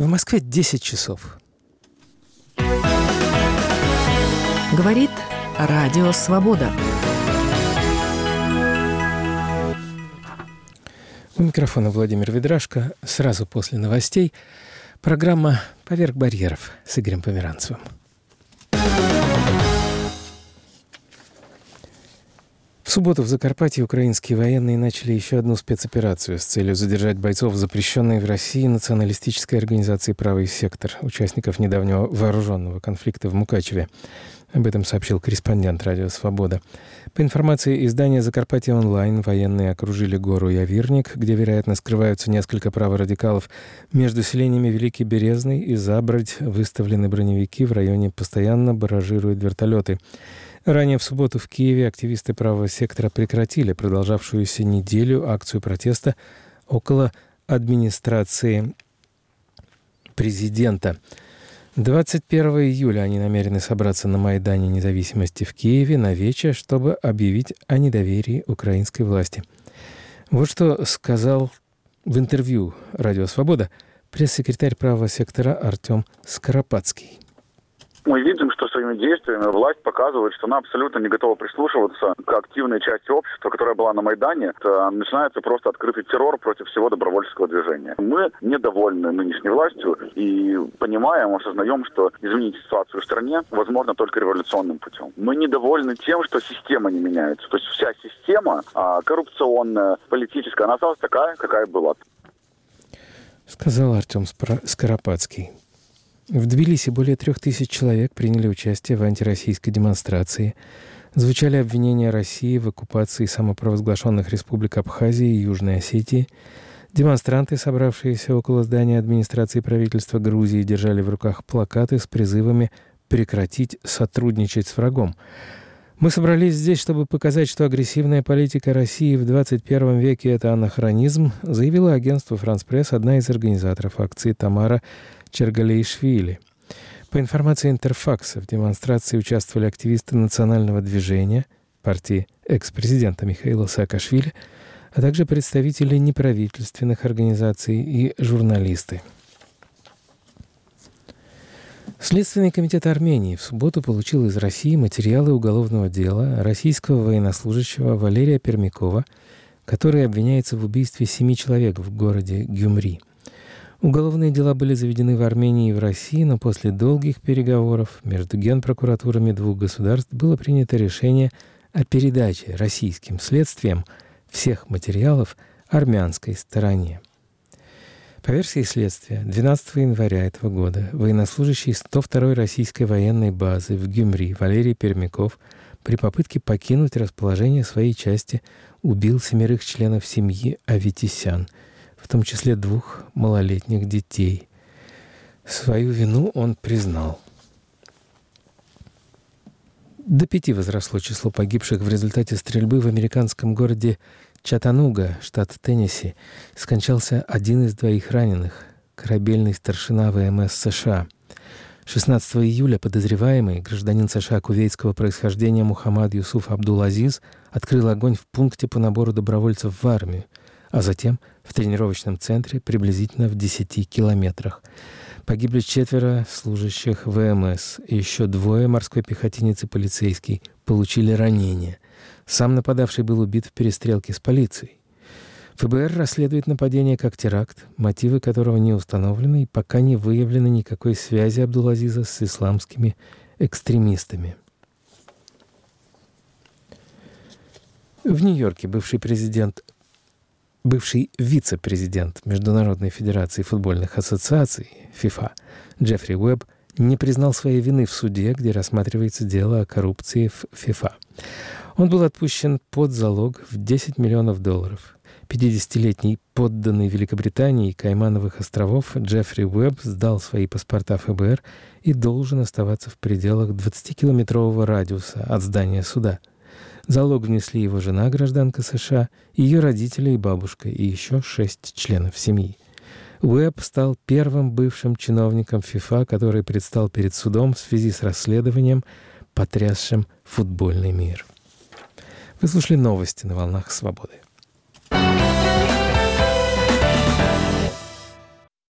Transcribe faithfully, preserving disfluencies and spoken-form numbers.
Москве десять часов. Говорит Радио Свобода. У микрофона Владимир Ведрашко. Сразу после новостей программа «Поверх барьеров» с Игорем Померанцевым. В субботу в Закарпатье украинские военные начали еще одну спецоперацию с целью задержать бойцов запрещенной в России националистической организации «Правый сектор», участников недавнего вооруженного конфликта в Мукачеве. Об этом сообщил корреспондент «Радио Свобода». По информации издания «Закарпатье онлайн», военные окружили гору Явирник, где, вероятно, скрываются несколько праворадикалов. Между селениями Великий Березный и Забродь выставлены броневики, в районе постоянно баражируют вертолеты. Ранее в субботу в Киеве активисты правого сектора прекратили продолжавшуюся неделю акцию протеста около администрации президента. двадцать первого июля они намерены собраться на Майдане Независимости в Киеве на вечер, чтобы объявить о недоверии украинской власти. Вот что сказал в интервью «Радио Свобода» пресс-секретарь правого сектора Артем Скоропадский. Мы видим, что своими действиями власть показывает, что она абсолютно не готова прислушиваться к активной части общества, которая была на Майдане. Это начинается просто открытый террор против всего добровольческого движения. Мы недовольны нынешней властью и понимаем, осознаем, что изменить ситуацию в стране возможно только революционным путем. Мы недовольны тем, что система не меняется. То есть вся система коррупционная, политическая, она осталась такая, какая была. Сказал Артем Скоропадский. В Тбилиси более трех тысяч человек приняли участие в антироссийской демонстрации. Звучали обвинения России в оккупации самопровозглашенных республик Абхазии и Южной Осетии. Демонстранты, собравшиеся около здания администрации правительства Грузии, держали в руках плакаты с призывами прекратить сотрудничать с врагом. «Мы собрались здесь, чтобы показать, что агрессивная политика России в двадцать первом веке – это анахронизм», заявила агентство «Франс Пресс», одна из организаторов акции Тамара Чергалеишвили. По информации Интерфакса, в демонстрации участвовали активисты национального движения, партии экс-президента Михаила Саакашвили, а также представители неправительственных организаций и журналисты. Следственный комитет Армении в субботу получил из России материалы уголовного дела российского военнослужащего Валерия Пермякова, который обвиняется в убийстве семи человек в городе Гюмри. Уголовные дела были заведены в Армении и в России, но после долгих переговоров между генпрокуратурами двух государств было принято решение о передаче российским следствиям всех материалов армянской стороне. По версии следствия, двенадцатого января этого года военнослужащий сто второй российской военной базы в Гюмри Валерий Пермяков при попытке покинуть расположение своей части убил семерых членов семьи Аветисян, в том числе двух малолетних детей. Свою вину он признал. До пяти возросло число погибших в результате стрельбы в американском городе Чаттануга, штат Теннесси. Скончался один из двоих раненых, корабельный старшина ВМС США. шестнадцатого июля подозреваемый, гражданин США кувейтского происхождения Мухаммад Юсуф Абдул-Азиз, открыл огонь в пункте по набору добровольцев в армию, а затем в тренировочном центре приблизительно в десяти километрах. Погибли четверо служащих ВМС, и еще двое, морской пехотинец и полицейский, получили ранения. Сам нападавший был убит в перестрелке с полицией. ФБР расследует нападение как теракт, мотивы которого не установлены, и пока не выявлено никакой связи Абдул-Азиза с исламскими экстремистами. В Нью-Йорке бывший президент Бывший вице-президент Международной федерации футбольных ассоциаций ФИФА Джеффри Уэбб не признал своей вины в суде, где рассматривается дело о коррупции в ФИФА. Он был отпущен под залог в десять миллионов долларов. пятидесятилетний подданный Великобритании и Каймановых островов Джеффри Уэбб сдал свои паспорта ФБР и должен оставаться в пределах двадцатикилометрового радиуса от здания суда. Залог внесли его жена, гражданка США, ее родители и бабушка, и еще шесть членов семьи. Уэбб стал первым бывшим чиновником ФИФА, который предстал перед судом в связи с расследованием, потрясшим футбольный мир. Вы слушали новости на «Волнах Свободы».